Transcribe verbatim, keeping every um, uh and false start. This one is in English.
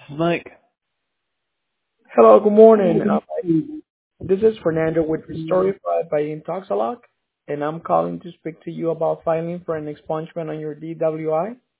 is Mike. Hello, good morning. Uh, this is Fernando with Restorify by Intoxalock, and I'm calling to speak to you about filing for an expungement on your D W I.